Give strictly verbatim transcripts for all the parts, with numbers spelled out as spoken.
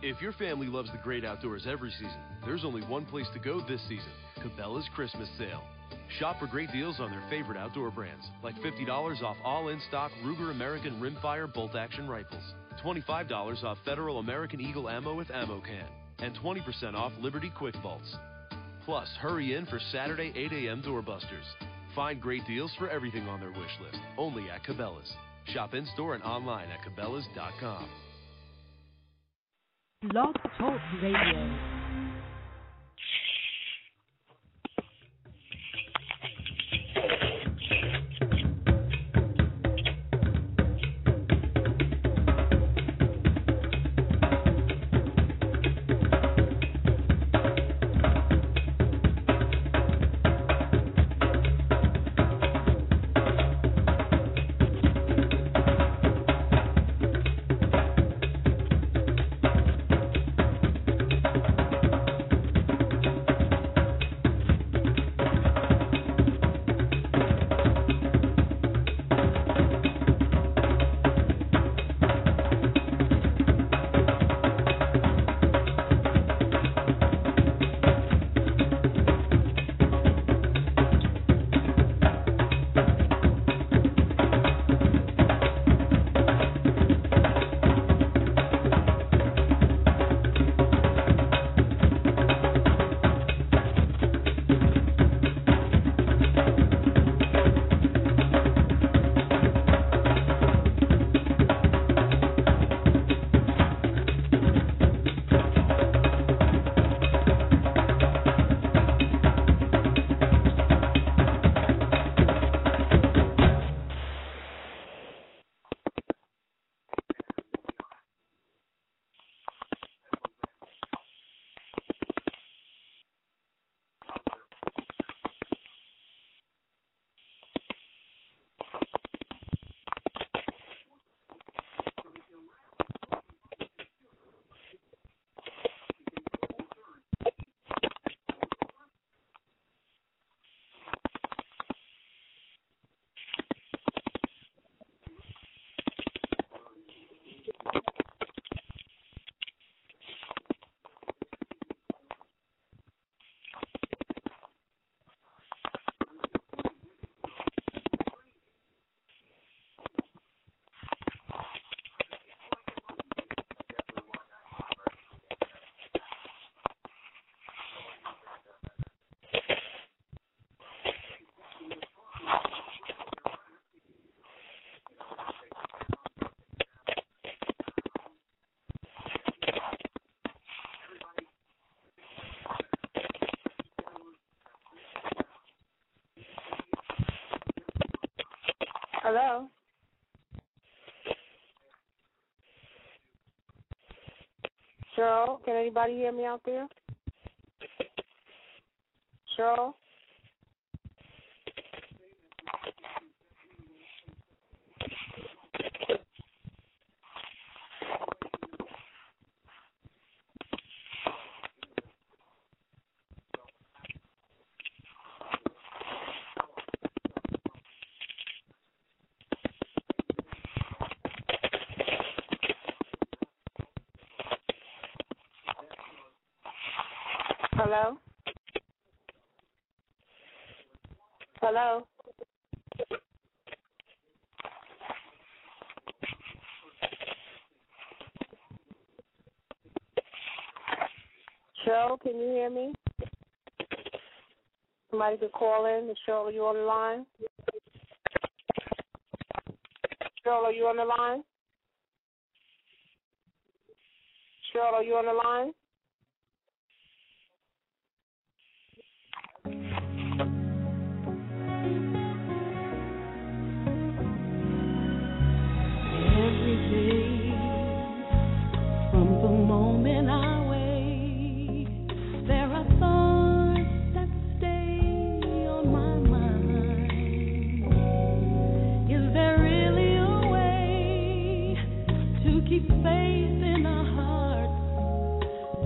If your family loves the great outdoors every season, there's only one place to go this season, Cabela's Christmas Sale. Shop for great deals on their favorite outdoor brands, like fifty dollars off all in-stock Ruger American Rimfire bolt-action rifles, twenty-five dollars off Federal American Eagle ammo with ammo can, and twenty percent off Liberty Quick Bolts. Plus, hurry in for Saturday eight a.m. doorbusters. Find great deals for everything on their wish list, only at Cabela's. Shop in-store and online at Cabela's dot com. Blog Talk Radio. Hello? Cheryl, can anybody hear me out there? Cheryl? Hello? Hello? Cheryl, can you hear me? Somebody could call in. Cheryl, are you on the line? Cheryl, are you on the line? Cheryl, are you on the line? Keep faith in our hearts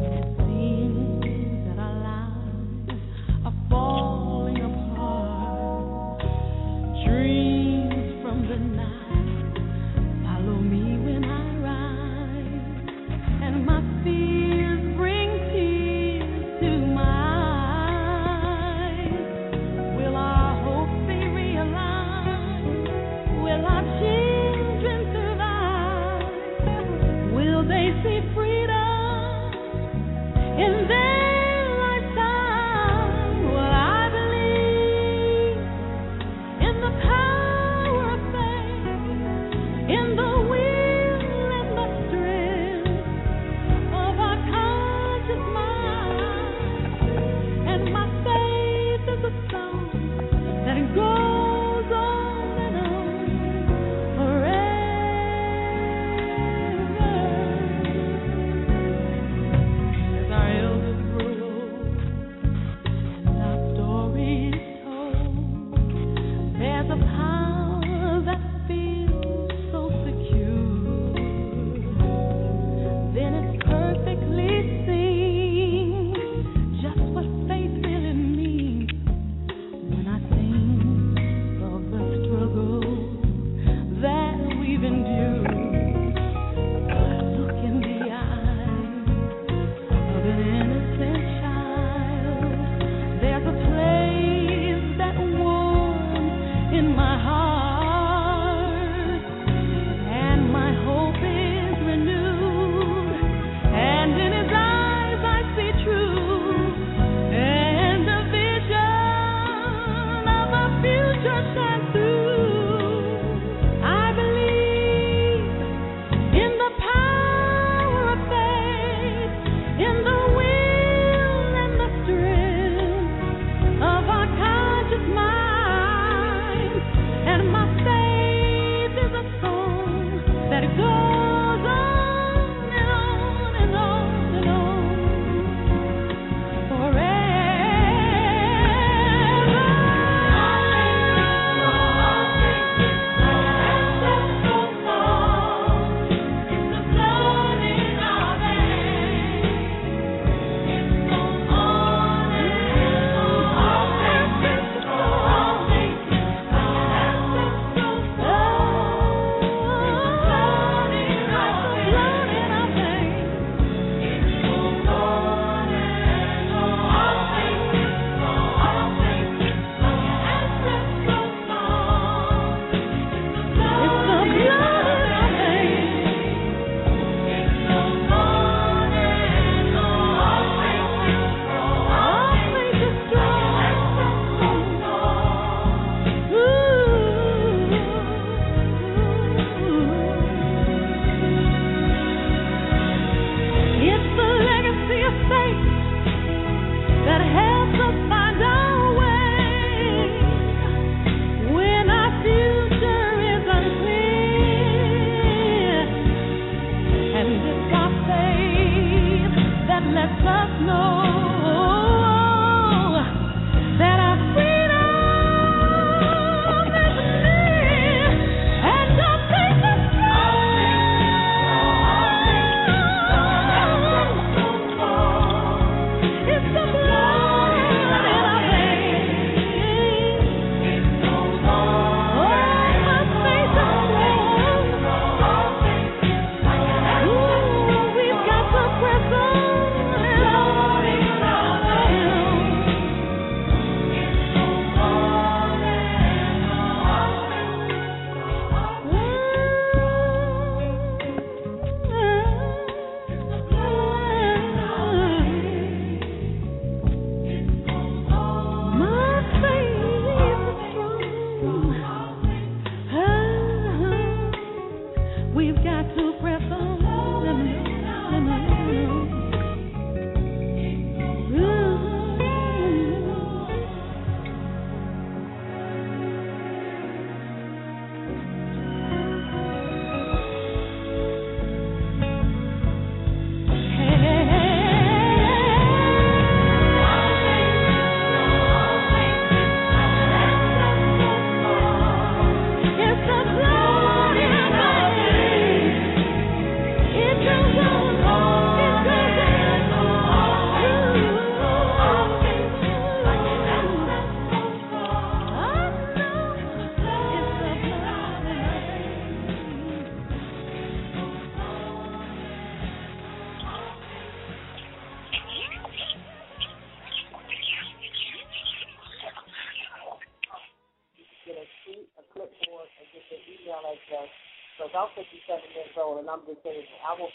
because I'm fifty-seven years old and I'm just saying, I will,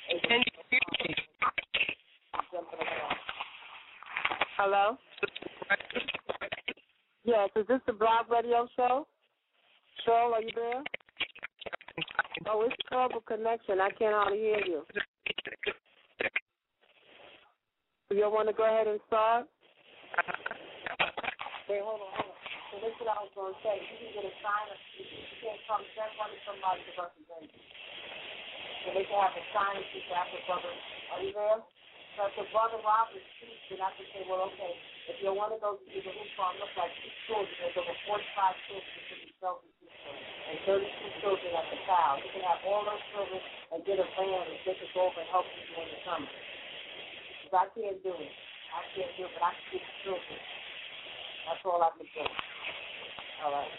Can you hear me? Hello? Yes, is this the Blog Radio Show? Cheryl, are you there? Oh, it's terrible connection. I can't hardly hear you. Do you want to go ahead and start? Wait, hold on, hold on. So this is what I was going to say. You can get a sign of, you can't come, send one to somebody to represent you. So they can have a sign of people after brother. Are you there? So if the brother Robert speaks, then I can say, well, okay, if you want to go to the roof farm, look like six children, there's over forty-five children to be self-assisted and thirty-two children at the child. You can have all those children and get a van and take us over and help people when they come. Because I can't do it. I can't do it, but I can get the children. That's all I can do. All right.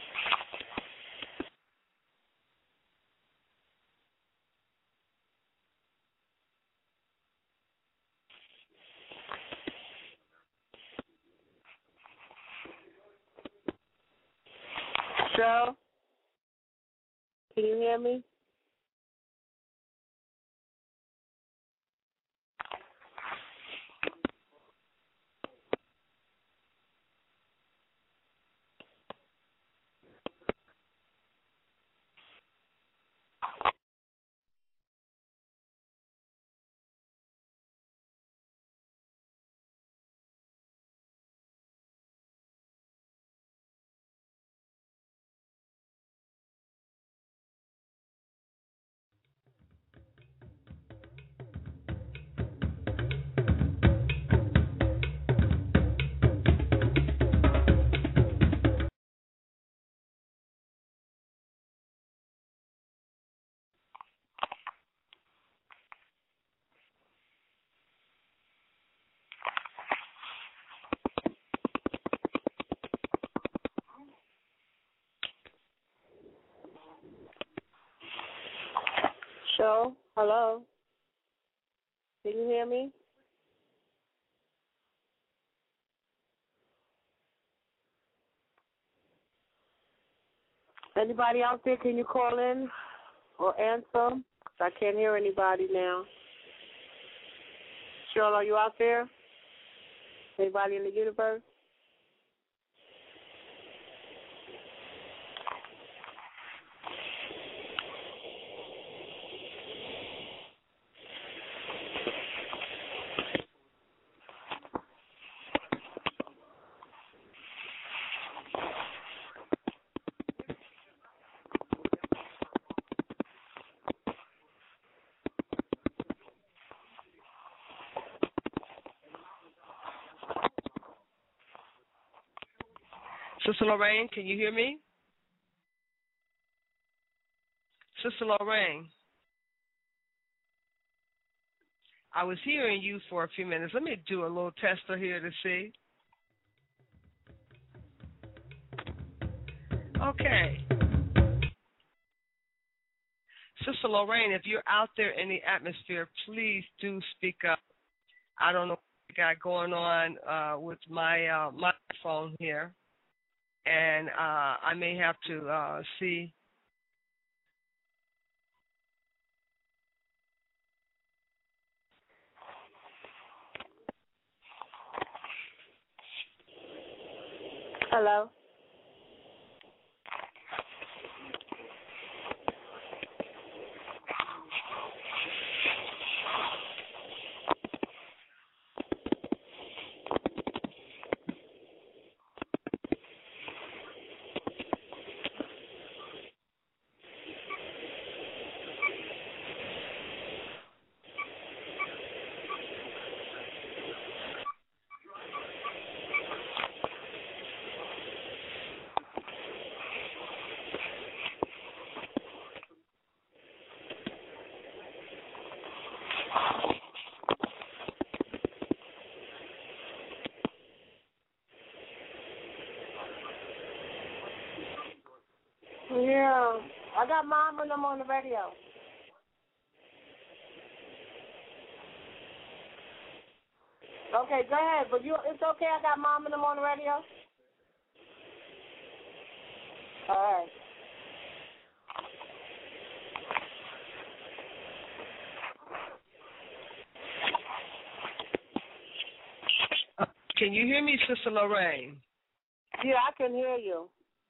Cheryl, can you hear me? Cheryl, hello? Can you hear me? Anybody out there, can you call in or answer? I can't hear anybody now. Cheryl, are you out there? Anybody in the universe? Sister Lorraine, can you hear me? Sister Lorraine, I was hearing you for a few minutes. Let me do a little tester here to see. Okay. Sister Lorraine, if you're out there in the atmosphere, please do speak up. I don't know what we got going on uh, with my uh, my phone here, and uh, I may have to uh, see. Hello? Yeah, I got Mom and them on the radio. Okay, go ahead, but you, it's okay. I got Mom and them on the radio. All right. Can you hear me, Sister Lorraine? Yeah, I can hear you.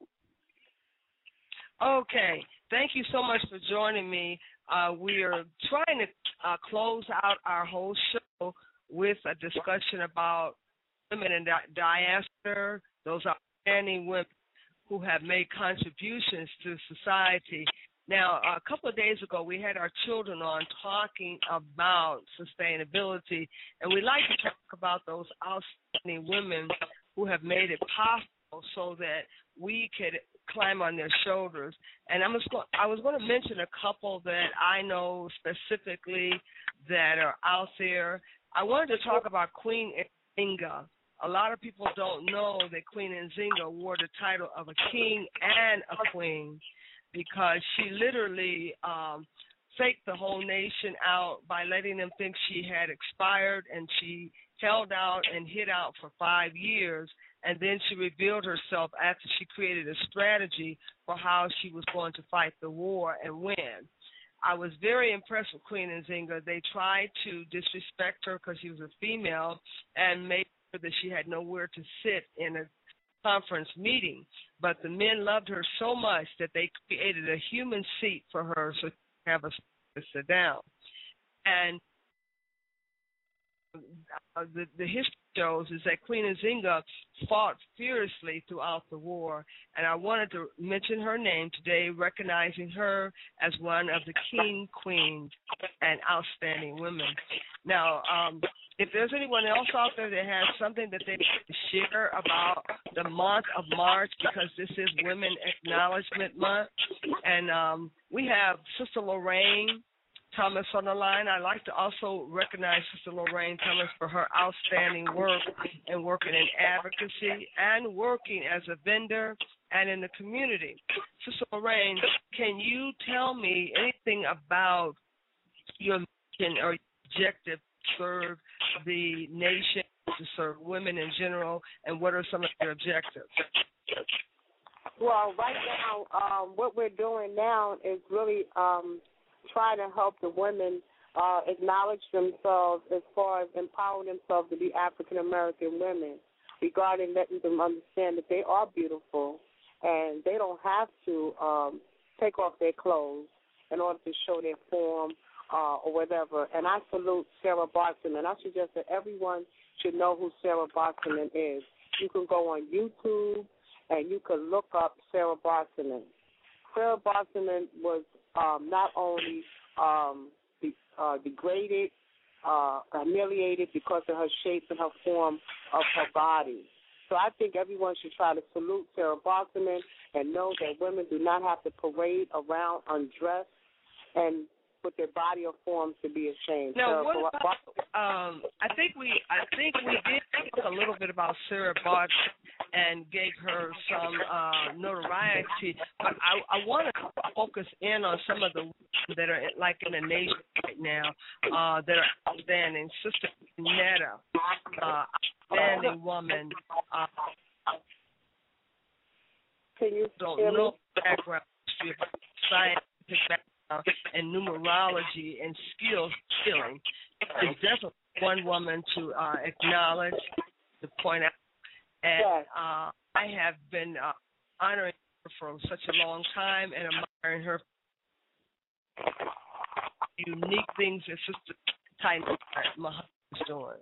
Okay. Thank you so much for joining me. Uh, we are trying to uh, close out our whole show with a discussion about women in di- diaspora, those outstanding women who have made contributions to society. Now, a couple of days ago, we had our children on talking about sustainability, and we like to talk about those outstanding women who have made it possible so that we could climb on their shoulders. And I'm just go- I was going to mention a couple that I know specifically that are out there. I wanted to talk about Queen Nzinga. A lot of people don't know that Queen Nzinga wore the title of a king and a queen, because she literally um, faked the whole nation out by letting them think she had expired, and she held out and hid out for five years, and then she revealed herself after she created a strategy for how she was going to fight the war and win. I was very impressed with Queen Nzinga. They tried to disrespect her because she was a female and made sure that she had nowhere to sit in a conference meeting, but the men loved her so much that they created a human seat for her so she could have a to sit down. And uh, the, the history shows is that Queen Nzinga fought fiercely throughout the war, and I wanted to mention her name today, recognizing her as one of the king, queens, and outstanding women. Now, um, if there's anyone else out there that has something that they need to share about the month of March, because this is Women Acknowledgement Month, and um, we have Sister Lorraine Thomas on the line. I'd like to also recognize Sister Lorraine Thomas for her outstanding work and working in advocacy and working as a vendor and in the community. Sister Lorraine, can you tell me anything about your mission or objective to serve the nation, to serve women in general, and what are some of your objectives? Well, right now, um, what we're doing now is really um, trying to help the women uh, acknowledge themselves as far as empowering themselves to be African American women, regarding letting them understand that they are beautiful and they don't have to um, take off their clothes in order to show their form uh, or whatever. And I salute Sarah Bartman. I suggest that everyone should know who Sarah Bartman is. You can go on YouTube and you can look up Sarah Bartman. Sarah Bartman was um, not only um, de- uh, degraded, uh, humiliated because of her shape and her form of her body. So I think everyone should try to salute Sarah Bartman and know that women do not have to parade around undressed and with their body or forms to be ashamed. Now, Sarah what about, um, I think we, I think we did talk a little bit about Sarah Bartman and gave her some uh, notoriety, but I, I want to focus in on some of the women that are like in the nation right now uh, that are outstanding. Sister Netta, uh, outstanding woman. Uh, Can you don't hear know me? background, history, scientific background, and numerology and skill skilling. There's definitely one woman to uh, acknowledge, to point out. And Yes. uh, I have been uh, honoring her for such a long time and admiring her unique things that Sister Tainetta Muhammad is doing.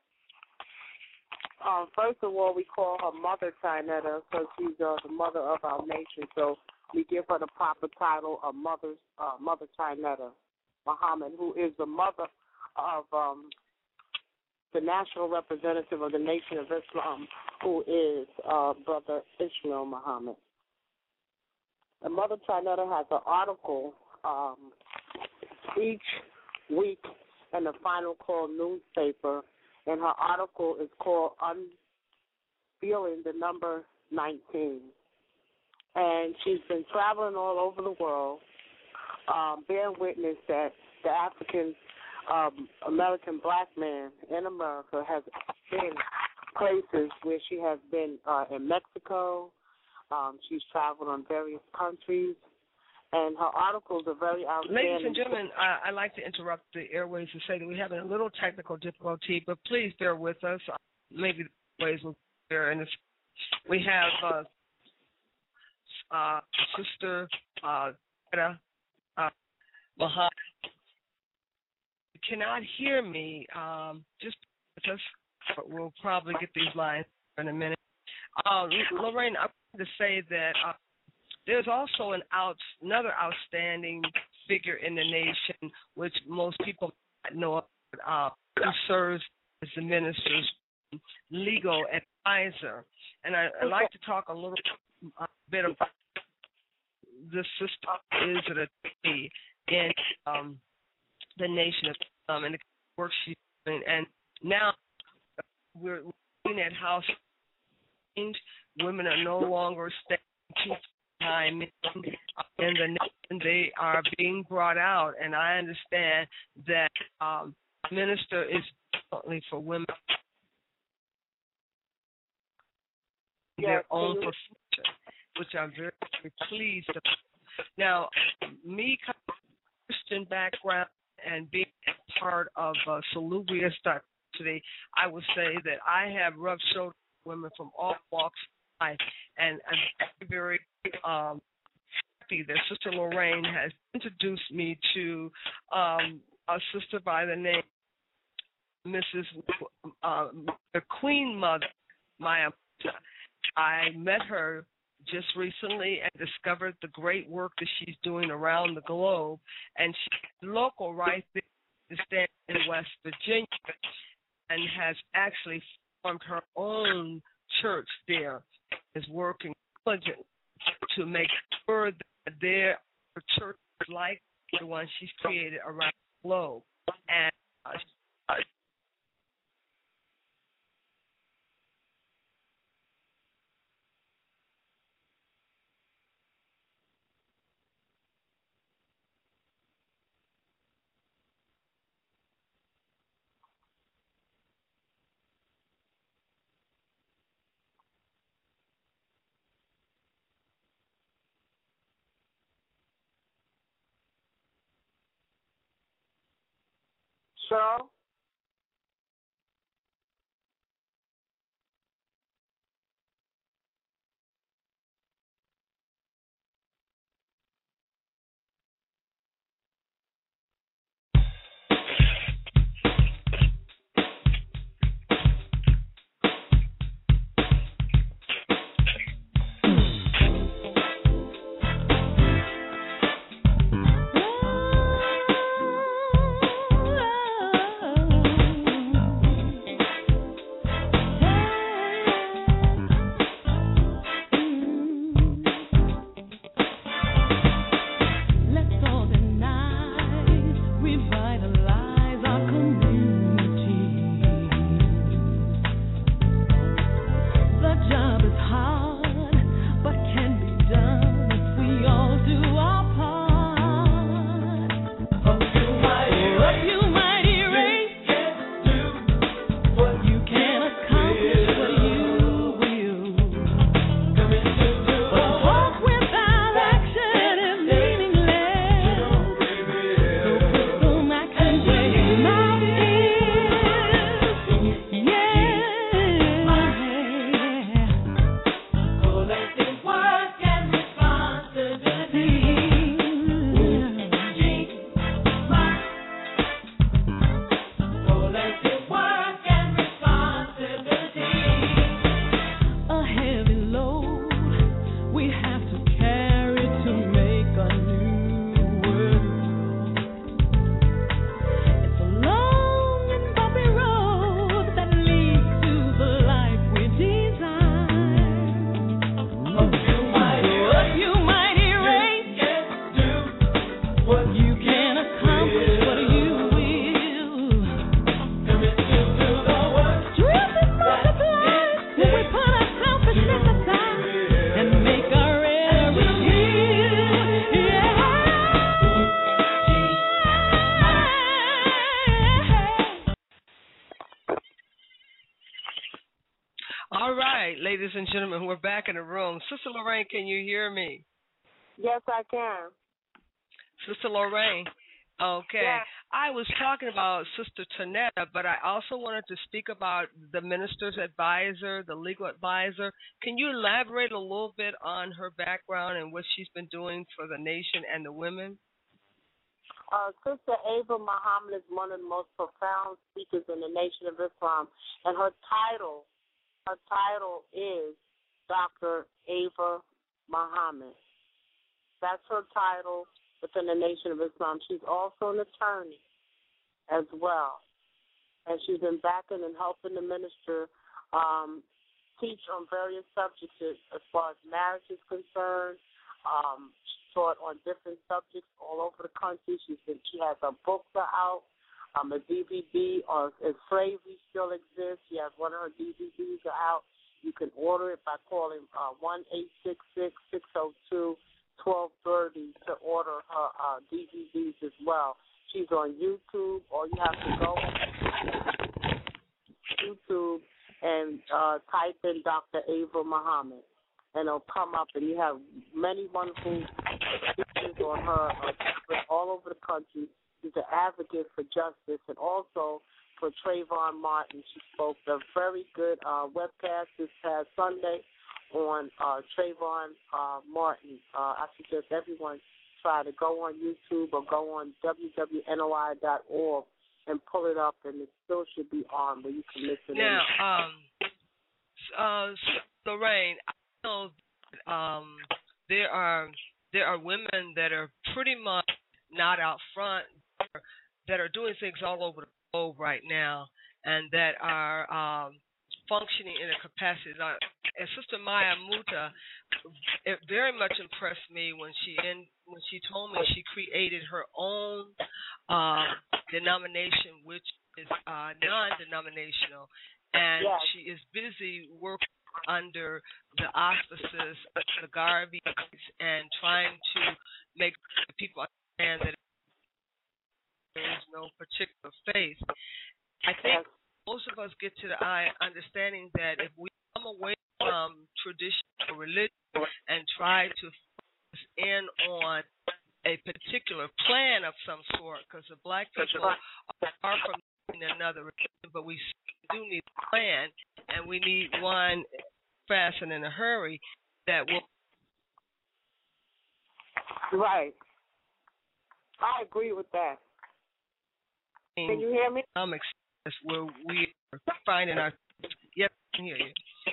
Um, first of all, we call her Mother Tainetta because she's uh, the mother of our nation. So we give her the proper title of Mother uh, Mother Tainetta Muhammad, who is the mother of um, the national representative of the Nation of Islam, who is uh, Brother Ishmael Muhammad. And Mother Tainetta has an article um, each week in the Final Call newspaper, and her article is called Unveiling the Number nineteen. And she's been traveling all over the world, um, bearing witness that the African um, American black man in America has been places where she has been uh, in Mexico. Um, she's traveled on various countries, and her articles are very outstanding. Ladies and gentlemen, I, I'd like to interrupt the airways to say that we're having a little technical difficulty, but please bear with us. Maybe ways will be there. And it's, we have uh, uh, Sister uh, Greta uh, Muhammad. You cannot hear me. Um, just, just we'll probably get these lines in a minute. Uh, Lorraine, I wanted to say that uh, there's also an out, another outstanding figure in the nation, which most people might know, uh, who serves as the minister's legal advisor. And I, I'd like to talk a little uh, bit about the sister is an attorney in um, the nation of Islam and the work she's doing. And now we're looking at how women are no longer staying too time in the nation. They are being brought out, and I understand that um, minister is only for women, yes, their own future, which I'm very, very pleased about. Now, me coming from a Christian background and being a part of uh, Salubrious Diversity, I would say that I have rubbed shoulders with women from all walks of life, and I'm very, very um, happy that Sister Lorraine has introduced me to um, a sister by the name Missus Uh, the Queen Mother, Maya. I met her just recently and discovered the great work that she's doing around the globe, and she's local right there in West Virginia, and has actually formed her own church there, is working diligently to make sure that there are churches like the one she's created around the globe. And uh, Cheryl? ladies and gentlemen, we're back in the room. Sister Lorraine, can you hear me? Yes, I can. Sister Lorraine, okay. Yeah. I was talking about Sister Tanetta, but I also wanted to speak about the minister's advisor, the legal advisor. Can you elaborate a little bit on her background and what she's been doing for the nation and the women? Uh, Sister Ava Muhammad is one of the most profound speakers in the Nation of Islam, and her title, her title is Doctor Ava Muhammad. That's her title within the Nation of Islam. She's also an attorney as well, and she's been backing and helping the minister um, teach on various subjects as far as marriage is concerned. Um, she taught on different subjects all over the country. She's been, she has her books are out. Um, a D V D on if slavery still exists. She has one of her D V Ds are out. You can order it by calling uh, one eight six six, six zero two, one two three zero to order her uh, D V Ds as well. She's on YouTube. All you have to go on YouTube and uh, type in Doctor Ava Muhammad, and it'll come up, and you have many wonderful speeches on her uh, all over the country. She's an advocate for justice and also for Trayvon Martin. She spoke a very good uh, webcast this past Sunday on uh, Trayvon uh, Martin. Uh, I suggest everyone try to go on YouTube or go on w w w dot n o i dot org and pull it up, and it still should be on where you can listen. Now, um, uh, Lorraine, I know that, um, there are there are women that are pretty much not out front, that are doing things all over the globe right now, and that are um, functioning in a capacity. Like, and Sister Maya Muta, it very much impressed me when she in, when she told me she created her own uh, denomination, which is uh, non-denominational, and yes. she is busy working under the auspices of the Garveys and trying to make people understand that there is no particular faith. I think most of us get to the understanding that if we come away from traditional religion and try to focus in on a particular plan of some sort, because the black people are far from another religion, but we do need a plan, and we need one fast and in a hurry that will. Right. I agree with that. Can you hear me? Economics is where we are finding our. Yep, I can hear you.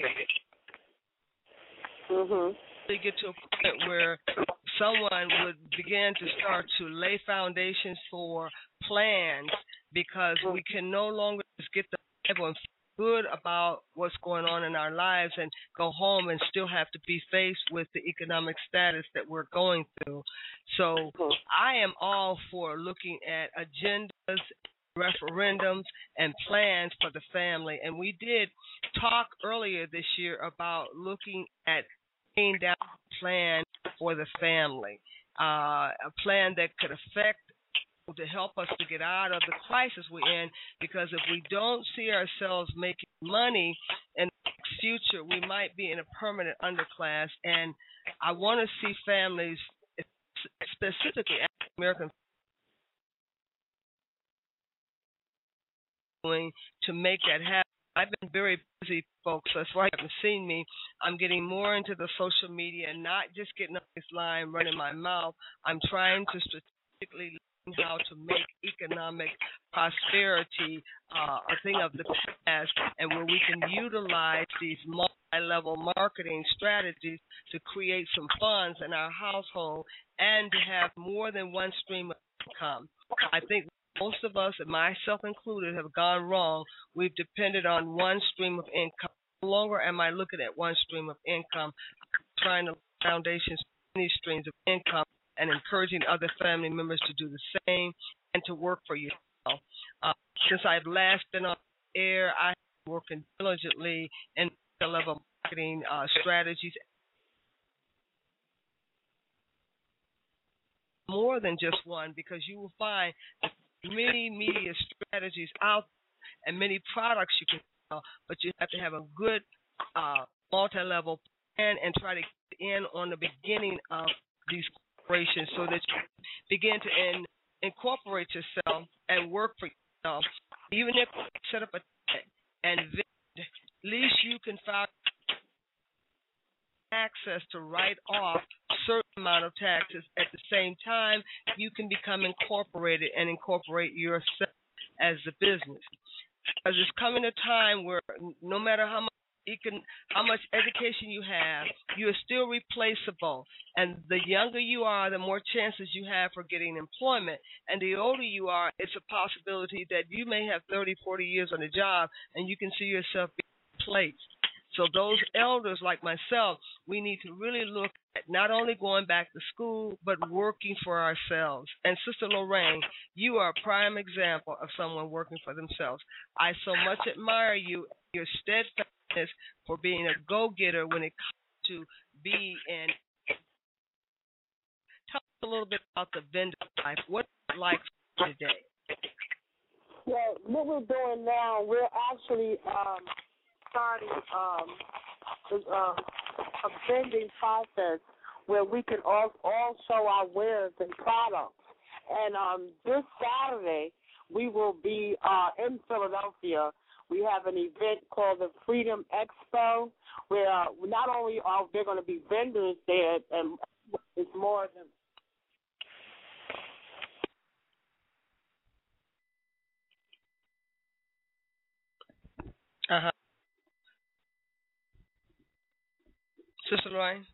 Mhm. They get to a point where someone would begin to start to lay foundations for plans, because we can no longer just get the Bible and feel good about what's going on in our lives and go home and still have to be faced with the economic status that we're going through. So I am all for looking at agendas, referendums, and plans for the family. And we did talk earlier this year about looking at laying down a plan for the family, uh, a plan that could affect to help us to get out of the crisis we're in, because if we don't see ourselves making money in the next future, we might be in a permanent underclass. And I want to see families, specifically African American, to make that happen. I've been very busy, folks. That's why you haven't seen me. I'm getting more into the social media and not just getting up this line, running my mouth. I'm trying to strategically learn how to make economic prosperity uh, a thing of the past, and where we can utilize these multi-level marketing strategies to create some funds in our household and to have more than one stream of income. I think most of us, and myself included, have gone wrong. We've depended on one stream of income. No longer am I looking at one stream of income. I'm trying to lay foundations for many streams of income and encouraging other family members to do the same and to work for yourself. Uh, since I've last been on air, I have been working diligently in the level marketing uh, strategies. More than just one, because you will find that many media strategies out there and many products you can sell, but you have to have a good uh, multi-level plan and try to get in on the beginning of these corporations so that you begin to incorporate yourself and work for yourself, even if you set up a and vend, at least you can find access to write off a certain amount of taxes. At the same time, you can become incorporated and incorporate yourself as a business. Because it's coming a time where no matter how much you can, how much education you have, you are still replaceable. And the younger you are, the more chances you have for getting employment. And the older you are, it's a possibility that you may have thirty, forty years on the job, and you can see yourself being replaced. So those elders like myself, we need to really look at not only going back to school, but working for ourselves. And Sister Lorraine, you are a prime example of someone working for themselves. I so much admire you, your steadfastness for being a go-getter when it comes to be in. Tell us a little bit about the vendor life. What's it like today? Yeah, what we're doing now, we're actually um, starting um, uh, a vending process where we can all, all show our wares and products. And um, this Saturday, we will be uh, in Philadelphia. We have an event called the Freedom Expo, where uh, not only are there going to be vendors there, and it's more than Uh-huh. Sister Lorraine?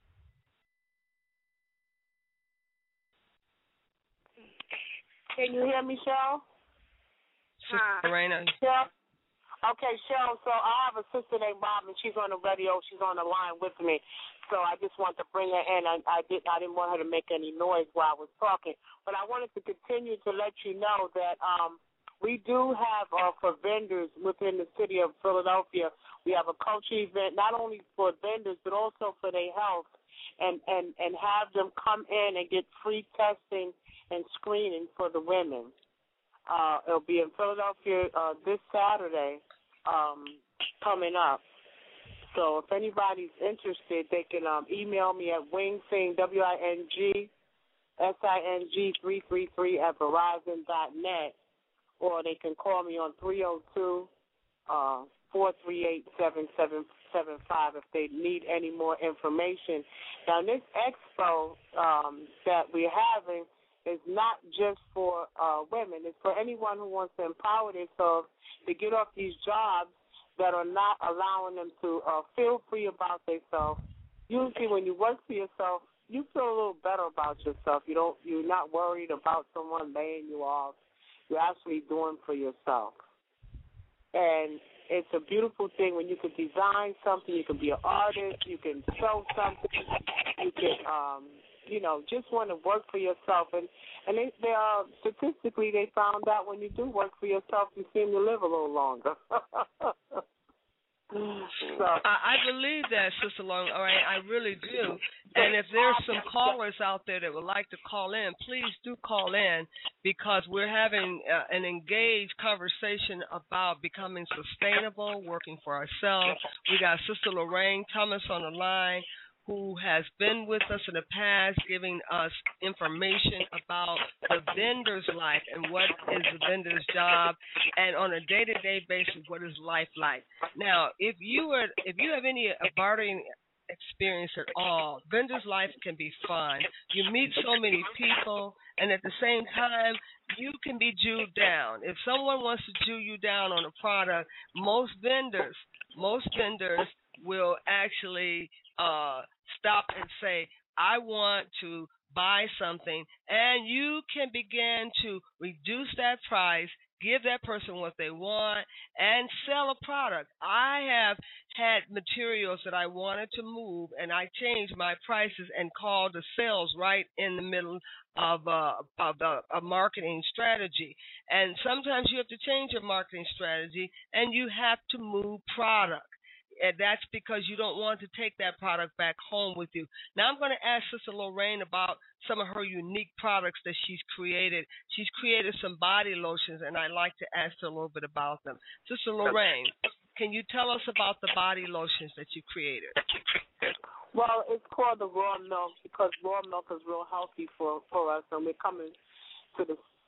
Can you hear me, Cheryl? Sister Lorraine? Cheryl? Okay, Cheryl, so I have a sister named Robin. She's on the radio. She's on the line with me. So I just want to bring her in. I, I, did, I didn't want her to make any noise while I was talking. But I wanted to continue to let you know that um, we do have, uh, for vendors within the city of Philadelphia, we have a culture event, not only for vendors, but also for their health, and, and, and have them come in and get free testing and screening for the women. Uh, it'll be in Philadelphia uh, this Saturday um, coming up. So if anybody's interested, they can um, email me at wingsing, W I N G S I N G three three three at Verizon dot net, or they can call me on three oh two, four three eight, seven seven seven five if they need any more information. Now, this expo um, that we're having is not just for uh, women. It's for anyone who wants to empower themselves to get off these jobs that are not allowing them to uh, feel free about themselves. Usually when you work for yourself, you feel a little better about yourself. You don't, you're not worried about someone laying you off. You're actually doing for yourself. And it's a beautiful thing when you can design something, you can be an artist, you can sew something, you can, um, you know, just want to work for yourself. And, and they, they are, statistically, they found out when you do work for yourself, you seem to live a little longer. So. I, I believe that, Sister Long. All right, I really do. And if there's some callers out there that would like to call in, please do call in, because we're having uh, an engaged conversation about becoming sustainable, working for ourselves. We got Sister Lorraine Thomas on the line, who has been with us in the past, giving us information about the vendor's life and what is the vendor's job, and on a day-to-day basis, what is life like. Now, if you were, if you have any bartering experience at all, vendor's life can be fun. You meet so many people, and at the same time, you can be Jewed down. If someone wants to Jew you down on a product, most vendors, most vendors will actually uh, stop and say, I want to buy something, and you can begin to reduce that price, give that person what they want, and sell a product. I have had materials that I wanted to move, and I changed my prices and called the sales right in the middle of, uh, of a, a marketing strategy. And sometimes you have to change your marketing strategy, and you have to move product. And that's because you don't want to take that product back home with you. Now I'm going to ask Sister Lorraine about some of her unique products that she's created. She's created some body lotions, and I'd like to ask her a little bit about them. Sister Lorraine, can you tell us about the body lotions that you created? Well, it's called the raw milk because raw milk is real healthy for, for us, and we're coming to the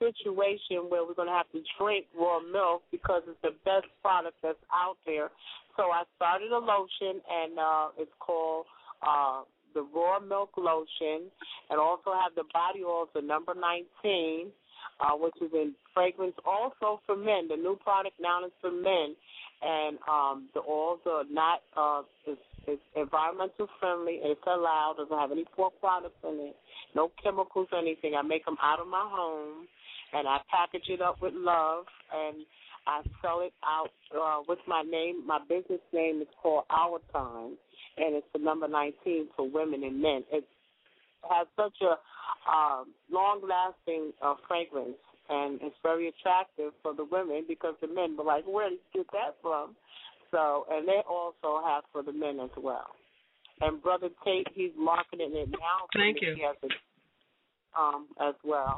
situation where we're going to have to drink raw milk because it's the best product that's out there. So I started a lotion, and uh, it's called uh, the Raw Milk Lotion, and also have the body oils, the number nineteen, uh, which is in fragrance also for men. The new product now is for men, and um, the oils are not uh, it's, it's environmental friendly. It's allowed. Doesn't have any pork products in it. No chemicals or anything. I make them out of my home, and I package it up with love, and I sell it out uh, with my name. My business name is called Our Time, and it's the number nineteen for women and men. It has such a um, long-lasting uh, fragrance, and it's very attractive for the women because the men were like, where did you get that from? So, and they also have for the men as well. And Brother Tate, he's marketing it now. Thank you. As, a, um, as well.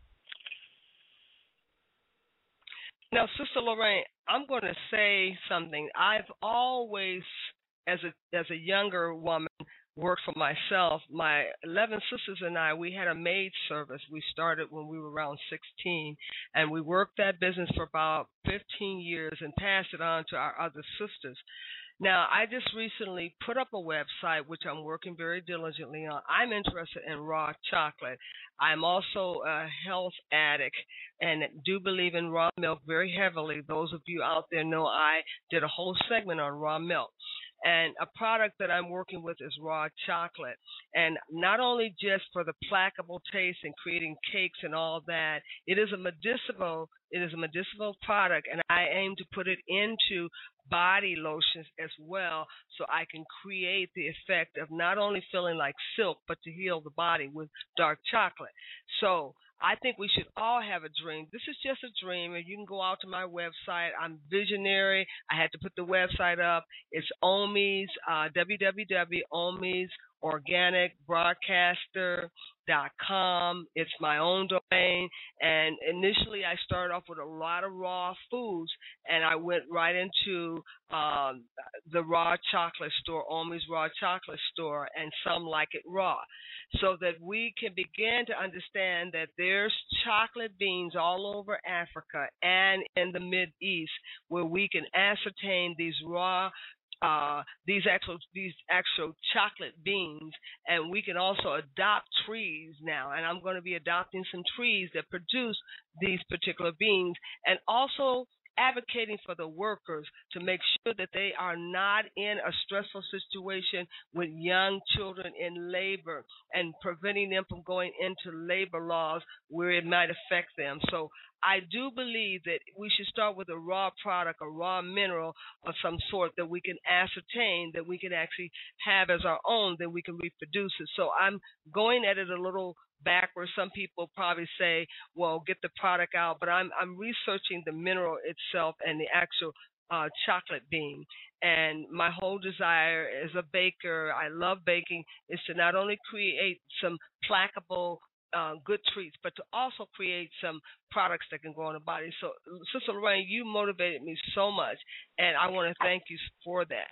Now, Sister Lorraine, I'm going to say something. I've always, as a as a younger woman, worked for myself. My eleven sisters and I, we had a maid service. We started when we were around sixteen, and we worked that business for about fifteen years and passed it on to our other sisters. Now, I just recently put up a website, which I'm working very diligently on. I'm interested in raw chocolate. I'm also a health addict and do believe in raw milk very heavily. Those of you out there know I did a whole segment on raw milk. And a product that I'm working with is raw chocolate. And not only just for the placable taste and creating cakes and all that, it is a medicinal, it is a medicinal product, and I aim to put it into body lotions as well, so I can create the effect of not only feeling like silk, but to heal the body with dark chocolate. So I think we should all have a dream. This is just a dream, and you can go out to my website. I'm visionary. I had to put the website up. It's Omi's, uh, w w w dot omis organic broadcaster dot com. It's my own domain, and initially I started off with a lot of raw foods, and I went right into um, the raw chocolate store, Omi's Raw Chocolate Store, and some like it raw, so that we can begin to understand that there's chocolate beans all over Africa and in the Mideast where we can ascertain these raw Uh, these actual these actual chocolate beans, and we can also adopt trees now. And I'm going to be adopting some trees that produce these particular beans, and also advocating for the workers to make sure that they are not in a stressful situation with young children in labor and preventing them from going into labor laws where it might affect them. So I do believe that we should start with a raw product, a raw mineral of some sort that we can ascertain, that we can actually have as our own, that we can reproduce it. So I'm going at it a little backwards. Some people probably say, well, get the product out, but I'm I'm researching the mineral itself and the actual uh, chocolate bean. And my whole desire as a baker, I love baking, is to not only create some placable uh, good treats, but to also create some products that can go on the body. So, Sister Lorraine, you motivated me so much, and I want to thank you for that.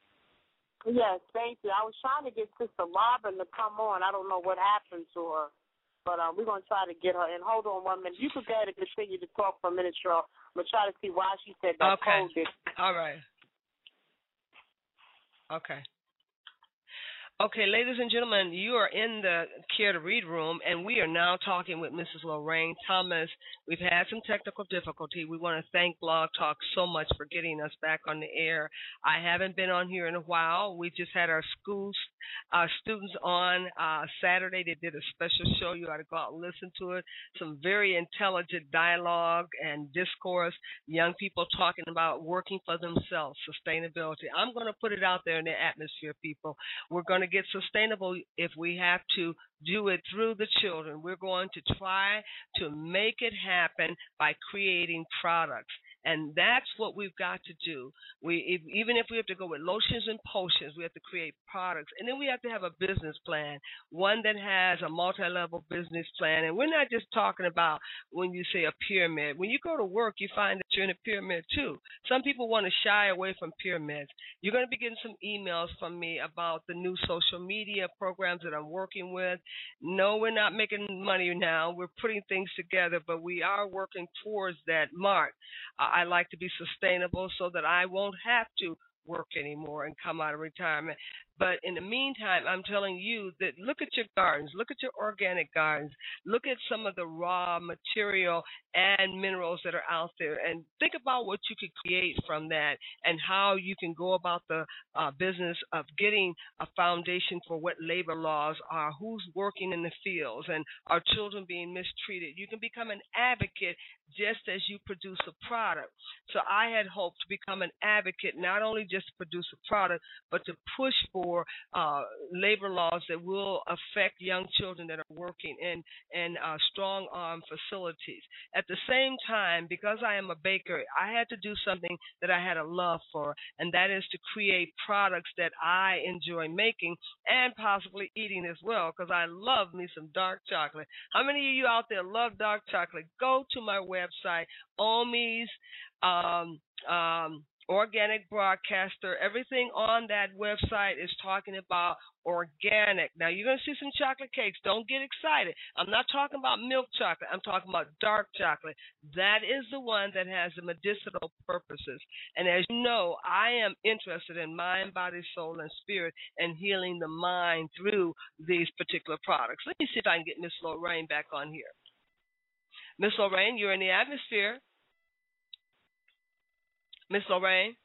Yes, thank you. I was trying to get Sister Robin to come on. I don't know what happened to her, but uh, we're going to try to get her in. Hold on one minute. You can go ahead and continue to talk for a minute, Cheryl. I'm going to try to see why she said that. Okay. Hold it. All right. Okay. Okay, ladies and gentlemen, you are in the Care to Read room, and we are now talking with Missus Lorraine Thomas. We've had some technical difficulty. We want to thank Blog Talk so much for getting us back on the air. I haven't been on here in a while. We just had our schools, our students on uh, Saturday. They did a special show. You ought to go out and listen to it. Some very intelligent dialogue and discourse. Young people talking about working for themselves, sustainability. I'm going to put it out there in the atmosphere, people. We're going to get sustainable if we have to do it through the children. We're going to try to make it happen by creating products. And that's what we've got to do. We, if, even if we have to go with lotions and potions, we have to create products. And then we have to have a business plan, one that has a multi-level business plan. And we're not just talking about when you say a pyramid. When you go to work, you find that you're in a pyramid too. Some people want to shy away from pyramids. You're going to be getting some emails from me about the new social media programs that I'm working with. No, we're not making money now. We're putting things together, but we are working towards that mark. Uh, I like to be sustainable so that I won't have to work anymore and come out of retirement. But in the meantime, I'm telling you that look at your gardens, look at your organic gardens, look at some of the raw material and minerals that are out there, and think about what you could create from that and how you can go about the uh, business of getting a foundation for what labor laws are, who's working in the fields, and are children being mistreated. You can become an advocate just as you produce a product. So I had hoped to become an advocate, not only just to produce a product, but to push for For uh, labor laws that will affect young children that are working in, in uh, strong-arm facilities. At the same time, because I am a baker, I had to do something that I had a love for, and that is to create products that I enjoy making and possibly eating as well, because I love me some dark chocolate. How many of you out there love dark chocolate? Go to my website, Omi's um, um, Organic Broadcaster. Everything on that website is talking about organic. Now, you're going to see some chocolate cakes. Don't get excited. I'm not talking about milk chocolate. I'm talking about dark chocolate. That is the one that has the medicinal purposes. And as you know, I am interested in mind, body, soul, and spirit and healing the mind through these particular products. Let me see if I can get Miss Lorraine back on here. Miss Lorraine, you're in the atmosphere. Miss Lorraine?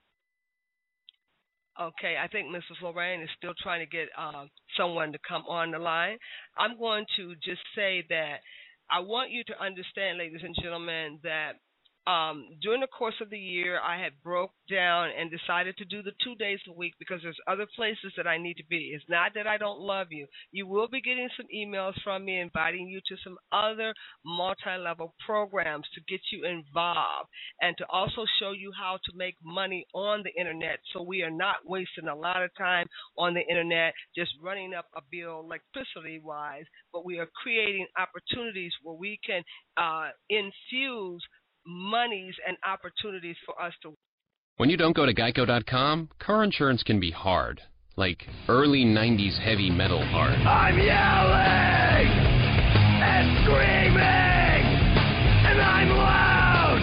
Okay, I think Missus Lorraine is still trying to get uh, someone to come on the line. I'm going to just say that I want you to understand, ladies and gentlemen, that um, during the course of the year, I had broke down and decided to do the two days a week because there's other places that I need to be. It's not that I don't love you. You will be getting some emails from me inviting you to some other multi-level programs to get you involved and to also show you how to make money on the internet, so we are not wasting a lot of time on the internet just running up a bill electricity-wise, but we are creating opportunities where we can uh, infuse monies and opportunities for us to. When you don't go to geico dot com, car insurance can be hard, like early nineties heavy metal hard. I'm yelling and screaming, and I'm loud.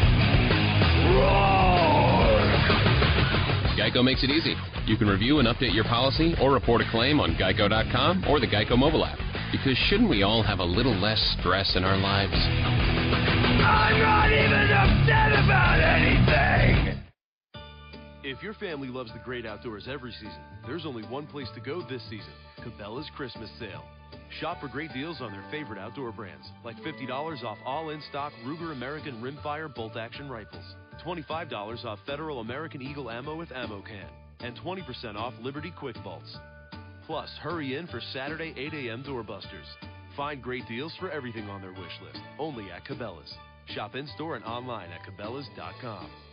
Roar! Geico makes it easy. You can review and update your policy or report a claim on geico dot com or the Geico mobile app. Because shouldn't we all have a little less stress in our lives? I'm not even upset about anything! If your family loves the great outdoors every season, there's only one place to go this season, Cabela's Christmas Sale. Shop for great deals on their favorite outdoor brands, like fifty dollars off all in-stock Ruger American Rimfire bolt-action rifles, twenty-five dollars off Federal American Eagle ammo with ammo can, and twenty percent off Liberty Quick Bolts. Plus, hurry in for Saturday eight a.m. doorbusters. Find great deals for everything on their wish list, only at Cabela's. Shop in-store and online at Cabela's dot com.